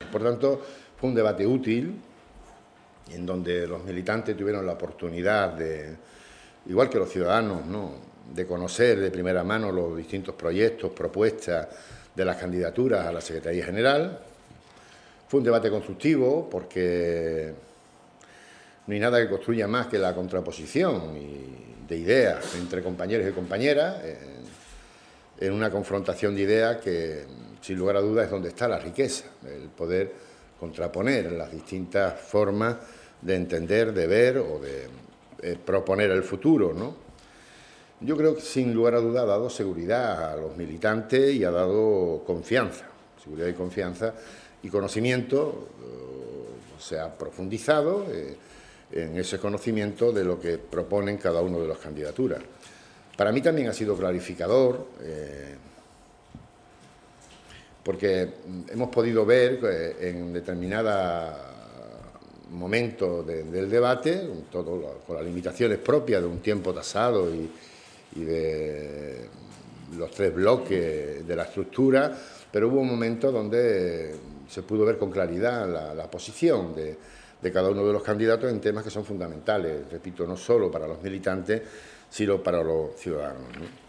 Por tanto, fue un debate útil, en donde los militantes tuvieron la oportunidad de, igual que los ciudadanos, ¿no?, de conocer de primera mano los distintos proyectos, propuestas de las candidaturas a la Secretaría General. Fue un debate constructivo porque no hay nada que construya más que la contraposición de ideas entre compañeros y compañeras, en una confrontación de ideas que, sin lugar a dudas, es donde está la riqueza, el poder contraponer las distintas formas de entender, de ver o de proponer el futuro, ¿no? Yo creo que, sin lugar a dudas, ha dado seguridad a los militantes y ha dado confianza, seguridad y confianza y conocimiento. Se ha profundizado en ese conocimiento de lo que proponen cada uno de las candidaturas. Para mí también ha sido clarificador, porque hemos podido ver en determinados momentos del debate, con las limitaciones propias de un tiempo tasado y de los tres bloques de la estructura, pero hubo momentos donde se pudo ver con claridad la posición de cada uno de los candidatos en temas que son fundamentales, repito, no solo para los militantes, sino para los ciudadanos, ¿no?